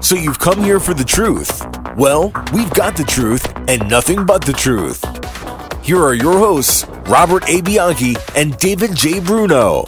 So you've come here for the truth. Well, we've got the truth and nothing but the truth. Here are your hosts, Robert A. Bianchi and David J. Bruno.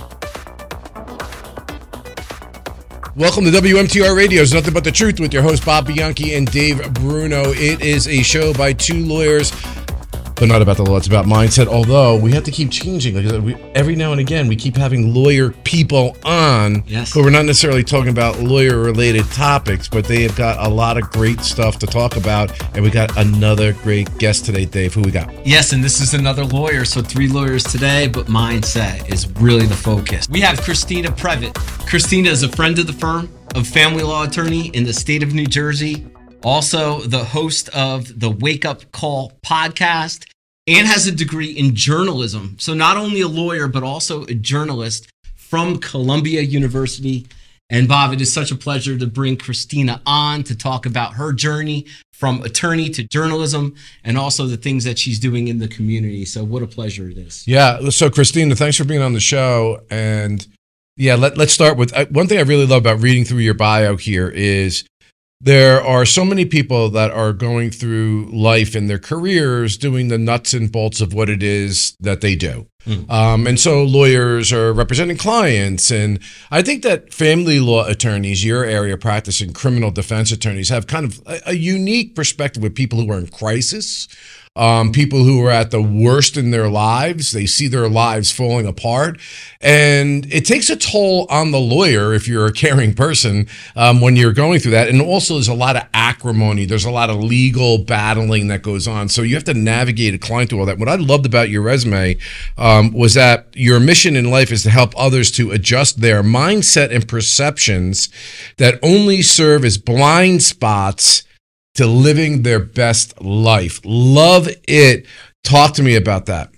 Welcome to WMTR Radio's Nothing But the Truth with your host, Bob Bianchi and Dave Bruno. It is a show by two lawyers, but not about the law, it's about mindset, although we have to keep changing. Every now and again, we keep having lawyer people on, yes, but we're not necessarily talking about lawyer-related topics, but they have got a lot of great stuff to talk about, and we got another great guest today, Dave. Who we got? Yes, and this is another lawyer, so 3 lawyers today, but mindset is really the focus. We have Christina Previtt. Christina is a friend of the firm, a family law attorney in the state of New Jersey, also the host of the Wake Up Call podcast, and has a degree in journalism. So not only a lawyer, but also a journalist from Columbia University. And Bob, it is such a pleasure to bring Christina on to talk about her journey from attorney to journalism and also the things that she's doing in the community. So what a pleasure it is. Yeah, so Christina, thanks for being on the show. And yeah, let's start with one thing I really love about reading through your bio here is there are so many people that are going through life in their careers doing the nuts and bolts of what it is that they do. And so lawyers are representing clients. And I think that family law attorneys, your area practicing criminal defense attorneys, have kind of a unique perspective with people who are in crisis. People who are at the worst in their lives, they see their lives falling apart. And it takes a toll on the lawyer if you're a caring person when you're going through that. And also there's a lot of acrimony. There's a lot of legal battling that goes on. So you have to navigate a client through all that. What I loved about your resume was that your mission in life is to help others to adjust their mindset and perceptions that only serve as blind spots to living their best life. Love it. Talk to me about that.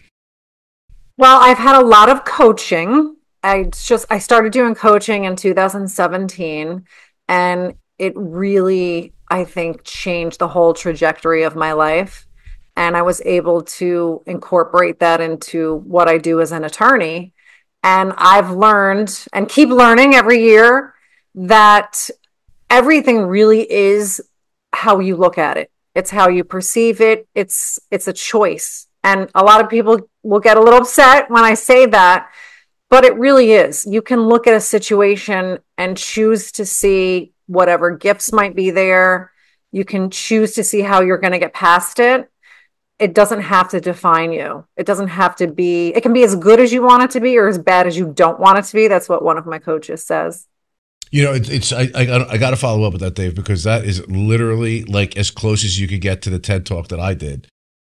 Well, I've had a lot of coaching. I started doing coaching in 2017, and it really, I think, changed the whole trajectory of my life. And I was able to incorporate that into what I do as an attorney. And I've learned and keep learning every year that everything really is how you look at it. It's how you perceive it. It's a choice. And a lot of people will get a little upset when I say that, but it really is. You can look at a situation and choose to see whatever gifts might be there. You can choose to see how you're going to get past it. It doesn't have to define you. It doesn't have to be, it can be as good as you want it to be or as bad as you don't want it to be. That's what one of my coaches says. You know, I got to follow up with that, Dave, because that is literally like as close as you could get to the TED Talk that I did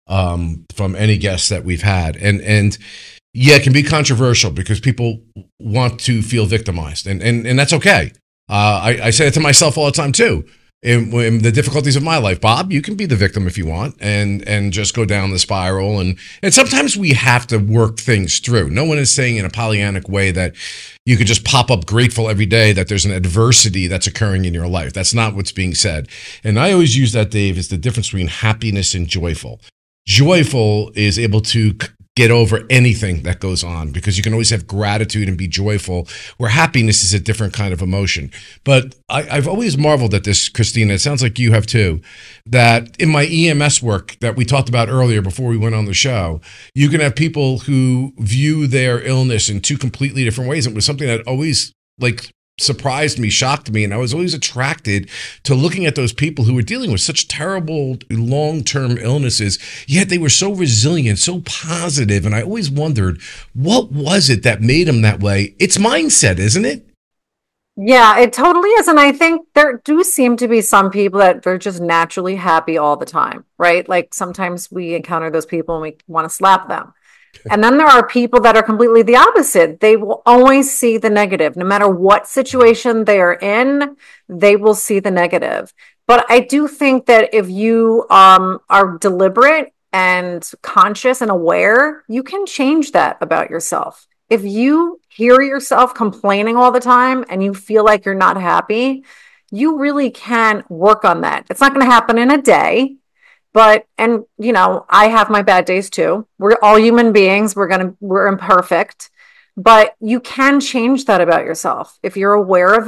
from any guest that we've had. And yeah, it can be controversial because people want to feel victimized, and that's okay. I say it to myself all the time too. In the difficulties of my life, Bob, you can be the victim if you want and just go down the spiral. And sometimes we have to work things through. No one is saying in a Pollyannic way that you could just pop up grateful every day that there's an adversity that's occurring in your life. That's not what's being said. And I always use that, Dave, is the difference between happiness and joyful. Joyful is able to get over anything that goes on because you can always have gratitude and be joyful, where happiness is a different kind of emotion. But I've always marveled at this, Christina. It sounds like you have too, that in my EMS work that we talked about earlier before we went on the show, you can have people who view their illness in 2 completely different ways. It was something that always surprised me, shocked me, and I was always attracted to looking at those people who were dealing with such terrible long-term illnesses, yet they were so resilient, so positive, and I always wondered, what was it that made them that way? It's mindset, isn't it? Yeah, it totally is. And I think there do seem to be some people that they're just naturally happy all the time, right? Like sometimes we encounter those people and we want to slap them. And then there are people that are completely the opposite. They will always see the negative. No matter what situation they are in, they will see the negative. But I do think that if you are deliberate and conscious and aware, you can change that about yourself. If you hear yourself complaining all the time and you feel like you're not happy, you really can work on that. It's not going to happen in a day. But, and you know, I have my bad days too. We're all human beings. We're imperfect, but you can change that about yourself. If you're aware of it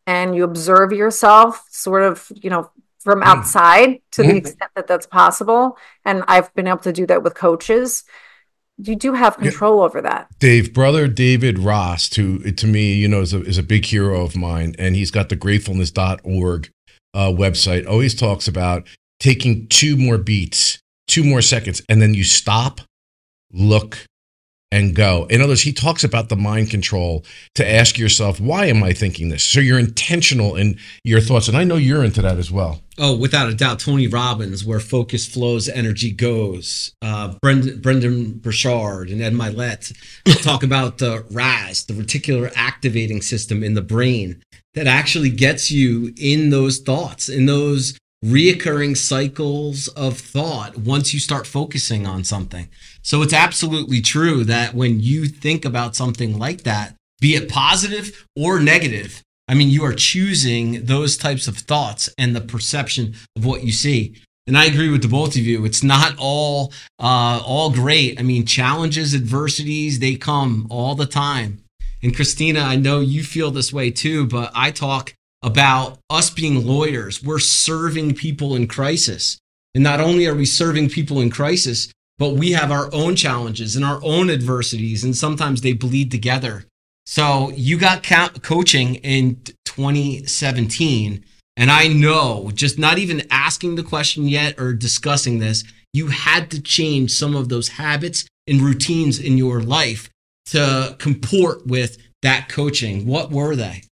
and you observe yourself sort of, from outside to the extent that that's possible. And I've been able to do that with coaches. You do have control over that. Brother David Ross, who to me, is a big hero of mine, and he's got the gratefulness.org website, always talks about taking 2 more beats, 2 more seconds, and then you stop, look, and go. In other words, he talks about the mind control to ask yourself, why am I thinking this? So you're intentional in your thoughts. And I know you're into that as well. Oh, without a doubt. Tony Robbins, where focus flows, energy goes. Brendan Burchard and Ed Milet talk about the RAS, the reticular activating system in the brain that actually gets you in those thoughts, in those reoccurring cycles of thought once you start focusing on something. So it's absolutely true that when you think about something like that, be it positive or negative, I mean, you are choosing those types of thoughts and the perception of what you see. And I agree with the both of you. It's not all great. I mean, challenges, adversities, they come all the time. And Christina, I know you feel this way too, but I talk about us being lawyers. We're serving people in crisis. And not only are we serving people in crisis, but we have our own challenges and our own adversities, and sometimes they bleed together. So you got coaching in 2017, and I know, just not even asking the question yet or discussing this, you had to change some of those habits and routines in your life to comport with that coaching. What were they?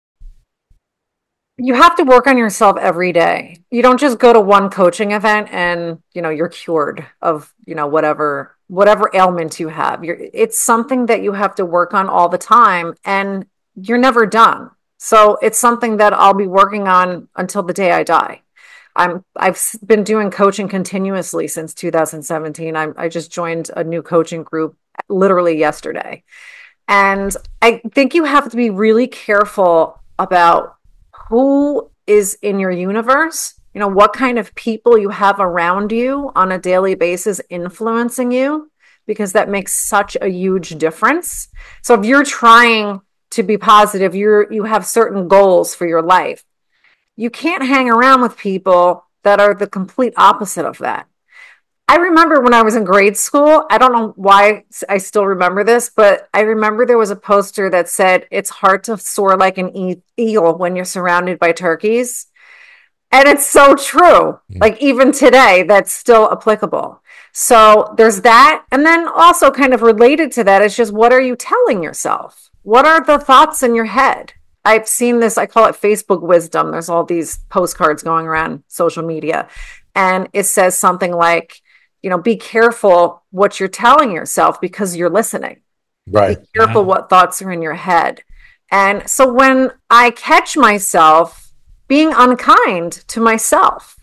You have to work on yourself every day. You don't just go to one coaching event and, you're cured of, whatever ailment you have. It's something that you have to work on all the time, and you're never done. So it's something that I'll be working on until the day I die. I've been doing coaching continuously since 2017. I just joined a new coaching group literally yesterday. And I think you have to be really careful about who is in your universe, what kind of people you have around you on a daily basis influencing you, because that makes such a huge difference. So if you're trying to be positive, you have certain goals for your life, you can't hang around with people that are the complete opposite of that. I remember when I was in grade school, I don't know why I still remember this, but I remember there was a poster that said, it's hard to soar like an eagle when you're surrounded by turkeys. And it's so true. Like even today, that's still applicable. So there's that. And then also kind of related to that is just, what are you telling yourself? What are the thoughts in your head? I've seen this, I call it Facebook wisdom. There's all these postcards going around social media. And it says something like, be careful what you're telling yourself because you're listening. Right. Be careful what thoughts are in your head. And so when I catch myself being unkind to myself,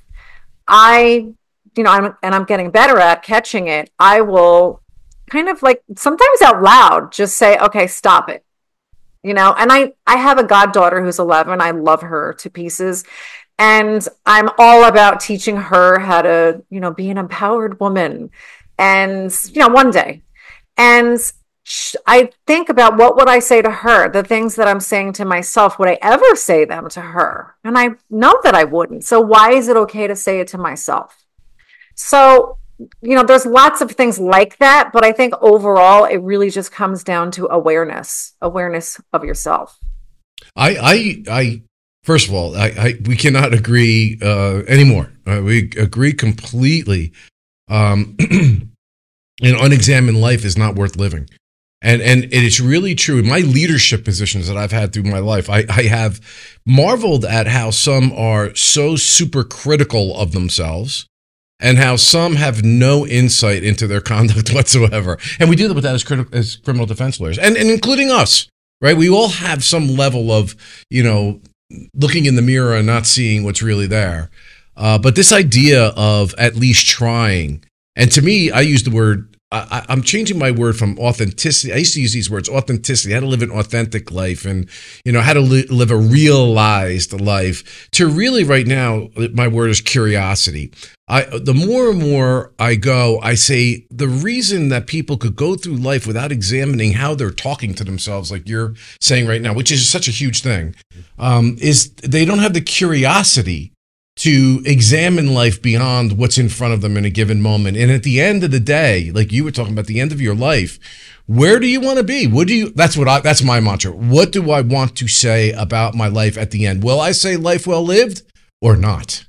I'm getting better at catching it. I will kind of like sometimes out loud just say, okay, stop it. And I have a goddaughter who's 11. I love her to pieces. And I'm all about teaching her how to, be an empowered woman. And, one day. And I think about what would I say to her, the things that I'm saying to myself, would I ever say them to her? And I know that I wouldn't. So why is it okay to say it to myself? So, there's lots of things like that. But I think overall, it really just comes down to awareness of yourself. First of all, we cannot agree anymore. We agree completely. An unexamined life is not worth living. And it's really true. In my leadership positions that I've had through my life, I have marveled at how some are so super critical of themselves and how some have no insight into their conduct whatsoever. And we do that with that as criminal defense lawyers, and including us, right? We all have some level of, looking in the mirror and not seeing what's really there. But this idea of at least trying, and to me, I use the word, I'm changing my word from authenticity. I used to use these words, authenticity, how to live an authentic life, and how to live a realized life, to really right now, my word is curiosity. The more and more I go, I say the reason that people could go through life without examining how they're talking to themselves, like you're saying right now, which is such a huge thing, is they don't have the curiosity to examine life beyond what's in front of them in a given moment. And at the end of the day, like you were talking about, the end of your life, where do you want to be? That's my mantra. What do I want to say about my life at the end? Will I say life well lived or not?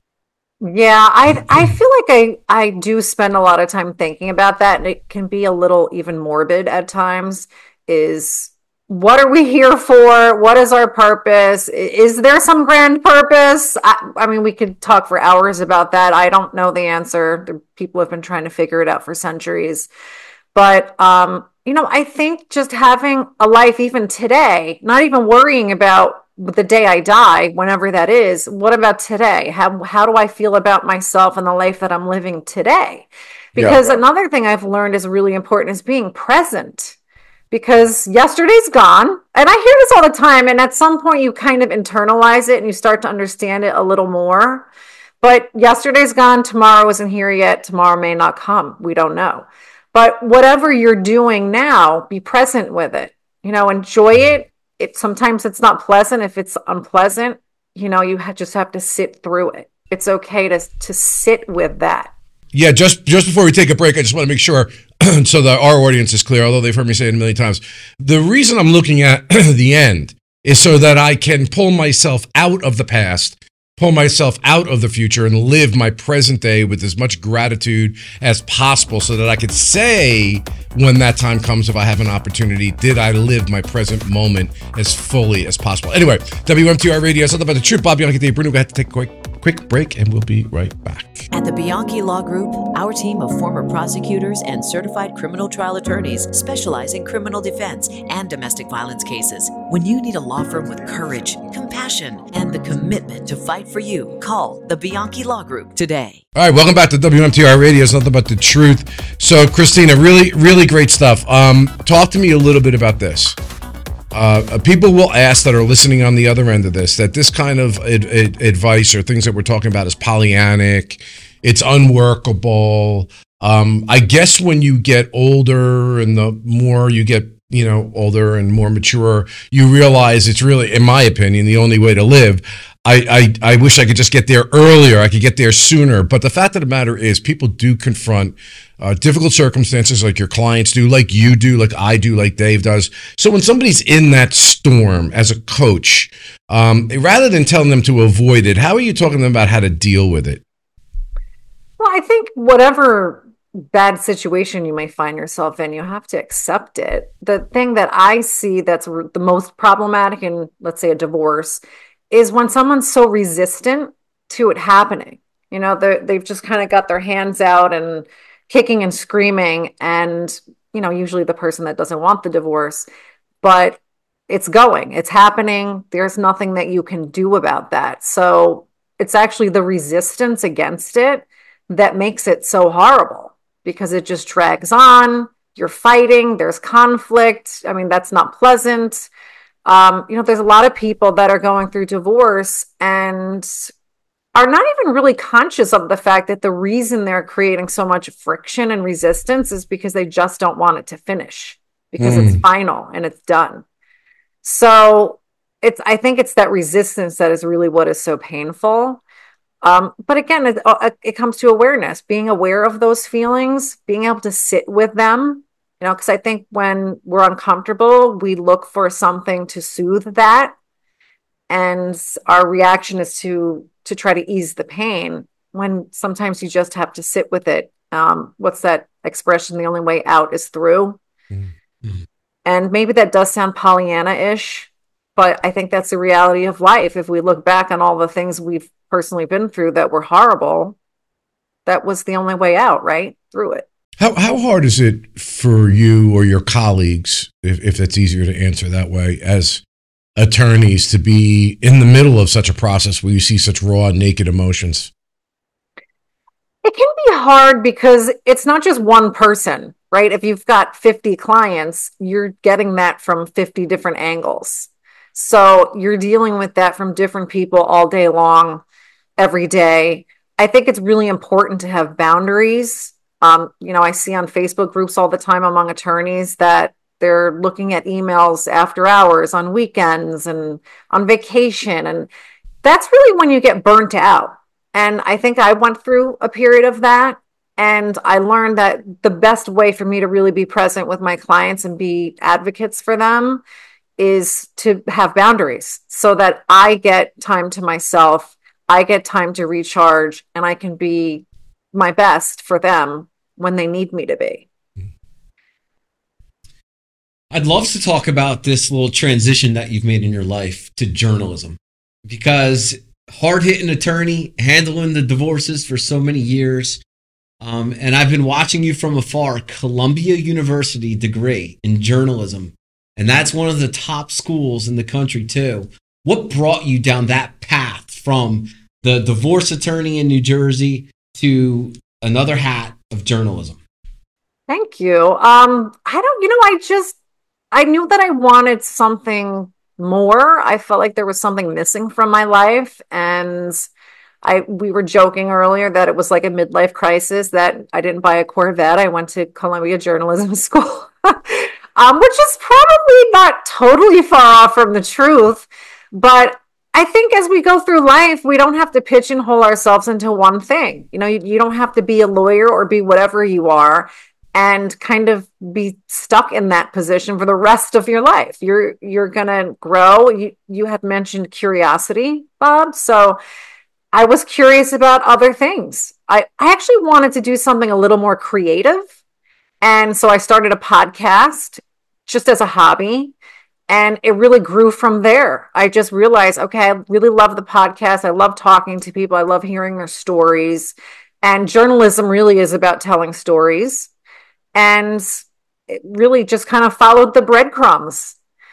Yeah, I feel like I do spend a lot of time thinking about that, and it can be a little even morbid at times. Is what are we here for? What is our purpose? Is there some grand purpose? I mean, we could talk for hours about that. I don't know the answer. People have been trying to figure it out for centuries. But, I think just having a life even today, not even worrying about the day I die, whenever that is, what about today? How do I feel about myself and the life that I'm living today? Because another thing I've learned is really important is being present. Because yesterday's gone, and I hear this all the time, and at some point you kind of internalize it and you start to understand it a little more. But yesterday's gone, tomorrow isn't here yet, tomorrow may not come, we don't know. But whatever you're doing now, be present with it, enjoy it. Sometimes it's not pleasant. If it's unpleasant, you just have to sit through it. It's okay to sit with that. Yeah, just before we take a break, I just want to make sure so that our audience is clear, although they've heard me say it a million times. The reason I'm looking at the end is so that I can pull myself out of the past, pull myself out of the future, and live my present day with as much gratitude as possible, so that I could say when that time comes, if I have an opportunity, did I live my present moment as fully as possible? Anyway, WMTR Radio, it's all about the truth. Bob Bianchi, Dave Bruno. We have to take a quick break, and we'll be right back. At the Bianchi Law Group, our team of former prosecutors and certified criminal trial attorneys specialize in criminal defense and domestic violence cases. When you need a law firm with courage, compassion, and the commitment to fight for you, call the Bianchi Law Group today. All right, welcome back to WMTR Radio. It's nothing but the truth. So, Christina, really, really great stuff. Talk to me a little bit about this. People will ask that are listening on the other end of this, that this kind of advice or things that we're talking about is Pollyannic, it's unworkable. I guess when you get older and the more you get, older and more mature, you realize it's really, in my opinion, the only way to live. I wish I could just get there earlier. I could get there sooner. But the fact of the matter is, people do confront difficult circumstances, like your clients do, like you do, like I do, like Dave does. So when somebody's in that storm as a coach, rather than telling them to avoid it, how are you talking to them about how to deal with it? Well, I think whatever bad situation you may find yourself in, you have to accept it. The thing that I see that's the most problematic in, let's say, a divorce is when someone's so resistant to it happening. They've just kind of got their hands out and kicking and screaming, and usually the person that doesn't want the divorce, but it's happening. There's nothing that you can do about that. So it's actually the resistance against it that makes it so horrible, because it just drags on. You're fighting, there's conflict. I mean, that's not pleasant. There's a lot of people that are going through divorce and are not even really conscious of the fact that the reason they're creating so much friction and resistance is because they just don't want it to finish, because it's final and it's done. So I think it's that resistance that is really what is so painful. But again, it comes to awareness, being aware of those feelings, being able to sit with them, because I think when we're uncomfortable, we look for something to soothe that. And our reaction is to try to ease the pain, when sometimes you just have to sit with it. What's that expression? The only way out is through. Mm-hmm. And maybe that does sound Pollyanna-ish, but I think that's the reality of life. If we look back on all the things we've personally been through that were horrible, that was the only way out, right? Through it. How hard is it for you or your colleagues, if it's easier to answer that way, as attorneys, to be in the middle of such a process where you see such raw, naked emotions? It can be hard because it's not just one person, right? If you've got 50 clients, you're getting that from 50 different angles. So you're dealing with that from different people all day long, every day. I think it's really important to have boundaries. I see on Facebook groups all the time among attorneys that they're looking at emails after hours on weekends and on vacation. And that's really when you get burnt out. And I think I went through a period of that. And I learned that the best way for me to really be present with my clients and be advocates for them is to have boundaries so that I get time to myself, I get time to recharge, and I can be my best for them when they need me to be. I'd love to talk about this little transition that you've made in your life to journalism, because hard-hitting attorney, handling the divorces for so many years. And I've been watching you from afar, Columbia University degree in journalism. And that's one of the top schools in the country too. What brought you down that path from the divorce attorney in New Jersey to another hat of journalism? Thank you. I knew that I wanted something more. I felt like there was something missing from my life. And we were joking earlier that it was like a midlife crisis that I didn't buy a Corvette. I went to Columbia Journalism School, which is probably not totally far off from the truth. But I think as we go through life, we don't have to pigeonhole ourselves into one thing. You don't have to be a lawyer or be whatever you are and kind of be stuck in that position for the rest of your life. You're going to grow. You had mentioned curiosity, Bob. So I was curious about other things. I actually wanted to do something a little more creative. And so I started a podcast just as a hobby. And it really grew from there. I just realized, okay, I really love the podcast. I love talking to people. I love hearing their stories. And journalism really is about telling stories. And it really just kind of followed the breadcrumbs.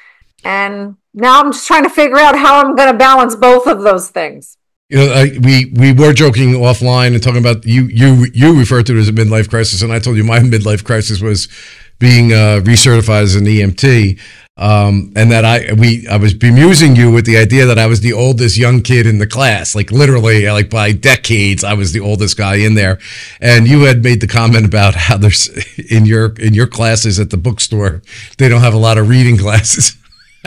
And now I'm just trying to figure out how I'm going to balance both of those things. We were joking offline and talking about you referred to it as a midlife crisis, and I told you my midlife crisis was being recertified as an EMT, and that I was bemusing you with the idea that I was the oldest young kid in the class, like literally, like by decades, I was the oldest guy in there. And you had made the comment about how there's in your classes at the bookstore, they don't have a lot of reading classes.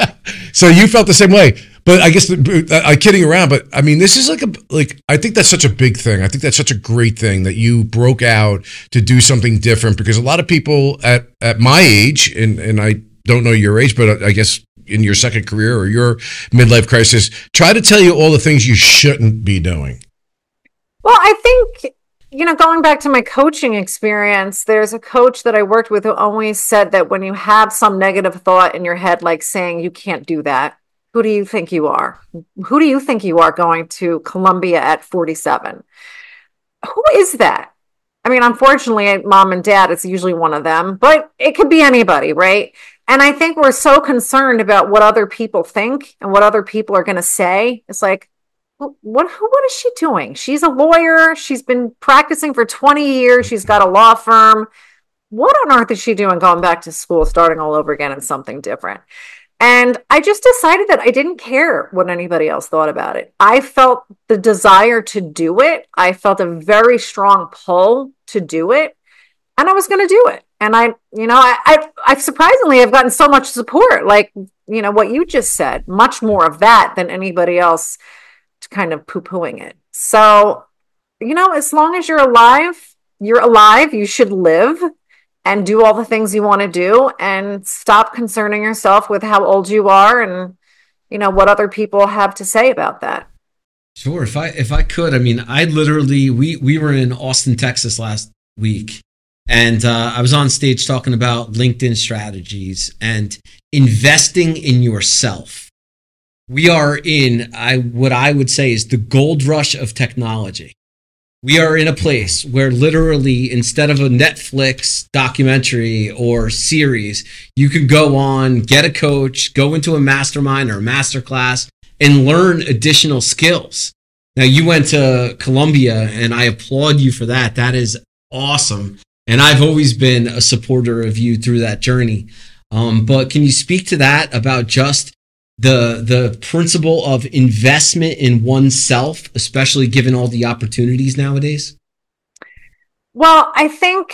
So you felt the same way. But I guess I'm kidding around. But I mean, this is I think that's such a big thing. I think that's such a great thing that you broke out to do something different, because a lot of people at my age, and I don't know your age, but I guess in your second career or your midlife crisis, try to tell you all the things you shouldn't be doing. Well, I think, going back to my coaching experience, there's a coach that I worked with who always said that when you have some negative thought in your head, like saying you can't do that, who do you think you are? Who do you think you are going to Columbia at 47? Who is that? I mean, unfortunately, mom and dad, it's usually one of them, but it could be anybody, right? And I think we're so concerned about what other people think and what other people are going to say. It's like, what is she doing? She's a lawyer. She's been practicing for 20 years. She's got a law firm. What on earth is she doing going back to school, starting all over again in something different? And I just decided that I didn't care what anybody else thought about it. I felt the desire to do it. I felt a very strong pull to do it, and I was going to do it. And I surprisingly have gotten so much support, like, what you just said, much more of that than anybody else kind of poo-pooing it. So, as long as you're alive, you should live and do all the things you want to do, and stop concerning yourself with how old you are and, what other people have to say about that. Sure. If I could, I mean, I literally, we were in Austin, Texas last week, and I was on stage talking about LinkedIn strategies and investing in yourself. We are in what I would say is the gold rush of technology. We are in a place where literally, instead of a Netflix documentary or series, you can go on, get a coach, go into a mastermind or a masterclass, and learn additional skills. Now, you went to Columbia, and I applaud you for that. That is awesome. And I've always been a supporter of you through that journey. But can you speak to that about just the principle of investment in oneself, especially given all the opportunities nowadays? Well, I think,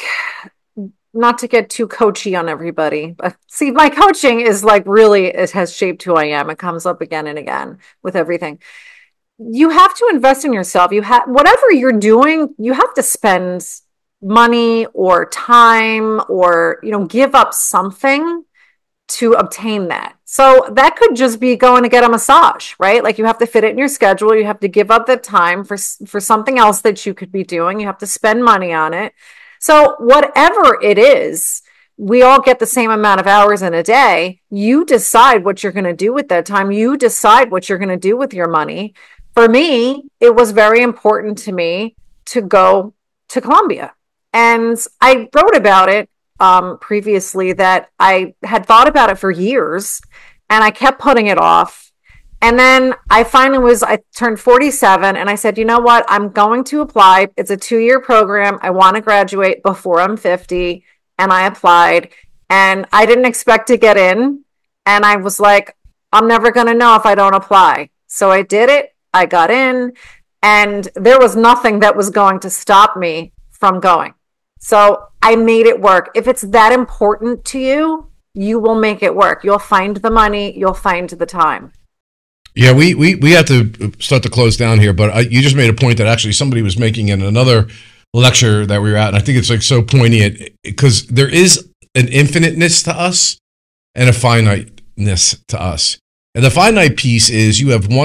not to get too coachy on everybody, but see, my coaching is like really, it has shaped who I am. It comes up again and again with everything. You have to invest in yourself. You have, whatever you're doing, you have to spend money or time or, give up something to obtain that. So that could just be going to get a massage, right? Like you have to fit it in your schedule. You have to give up the time for something else that you could be doing. You have to spend money on it. So whatever it is, we all get the same amount of hours in a day. You decide what you're going to do with that time. You decide what you're going to do with your money. For me, it was very important to me to go to Columbia. And I wrote about it previously that I had thought about it for years and I kept putting it off. And then I turned 47 and I said, you know what? I'm going to apply. It's a 2-year program. I want to graduate before I'm 50. And I applied and I didn't expect to get in. And I was like, I'm never going to know if I don't apply. So I did it. I got in and there was nothing that was going to stop me from going. So I made it work. If it's that important to you, you will make it work. You'll find the money. You'll find the time. Yeah, we have to start to close down here, but you just made a point that actually somebody was making in another lecture that we were at, and I think it's like so poignant because there is an infiniteness to us and a finiteness to us. And the finite piece is you have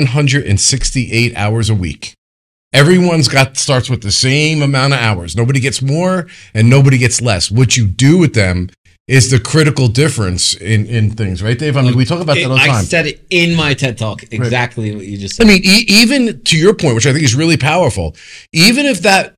168 hours a week. Everyone's starts with the same amount of hours. Nobody gets more and nobody gets less. What you do with them is the critical difference in things, right, Dave? I mean, we talk about that all the time. I said it in my TED Talk, exactly what you just said. I mean, even to your point, which I think is really powerful, even if that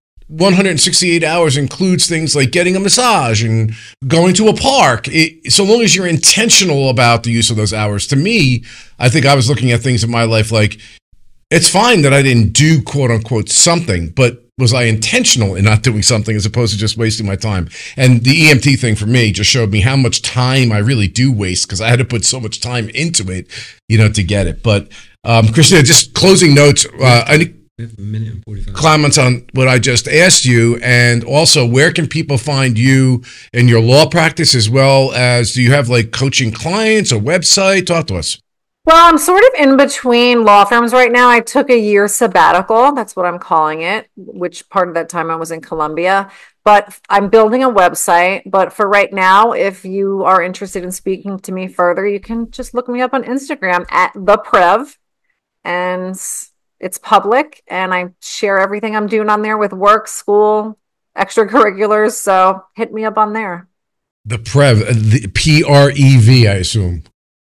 168 hours includes things like getting a massage and going to a park, so long as you're intentional about the use of those hours. To me, I think I was looking at things in my life like, it's fine that I didn't do quote unquote something, but was I intentional in not doing something as opposed to just wasting my time? And the EMT thing for me just showed me how much time I really do waste because I had to put so much time into it, to get it. But Christina, just closing notes, any minute and 45 comments on what I just asked you, and also where can people find you in your law practice, as well as do you have like coaching clients or website? Talk to us. Well, I'm sort of in between law firms right now. I took a year sabbatical. That's what I'm calling it, which part of that time I was in Columbia. But I'm building a website. But for right now, if you are interested in speaking to me further, you can just look me up on Instagram at ThePrev. And it's public. And I share everything I'm doing on there with work, school, extracurriculars. So hit me up on there. The Prev, the PREV, I assume.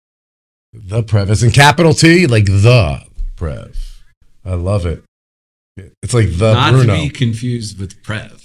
The Prev, as in capital T, like the Prev. I love it. It's like the Not Bruno. to be confused with Prev.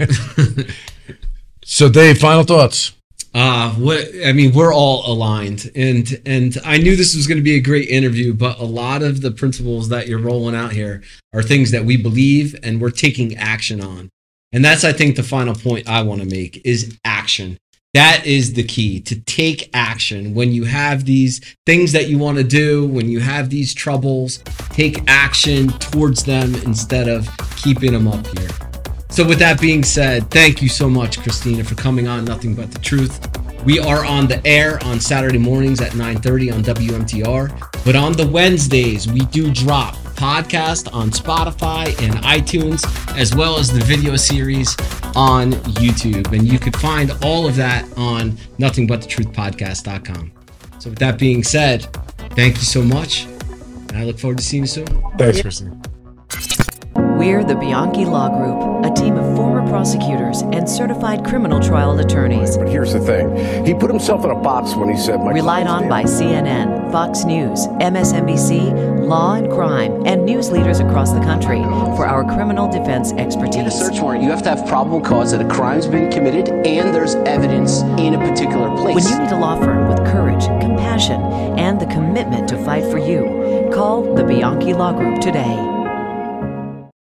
So, Dave, final thoughts. We're all aligned, and I knew this was going to be a great interview, but a lot of the principles that you're rolling out here are things that we believe and we're taking action on. And that's, I think, the final point I want to make is action. That is the key, to take action. When you have these things that you want to do, when you have these troubles, take action towards them instead of keeping them up here. So with that being said, thank you so much, Christina, for coming on Nothing But the Truth. We are on the air on Saturday mornings at 9:30 on WMTR. But on the Wednesdays, we do drop podcast on Spotify and iTunes, as well as the video series on YouTube. And you could find all of that on nothingbuttetruthpodcast.com. So with that being said, thank you so much. And I look forward to seeing you soon. Thanks, Christina. We're the Bianchi Law Group, a team of former prosecutors and certified criminal trial attorneys. But here's the thing. He put himself in a box when he said... Relied on by CNN, Fox News, MSNBC, Law and Crime, and news leaders across the country for our criminal defense expertise. In a search warrant, you have to have probable cause that a crime's been committed and there's evidence in a particular place. When you need a law firm with courage, compassion, and the commitment to fight for you, call the Bianchi Law Group today.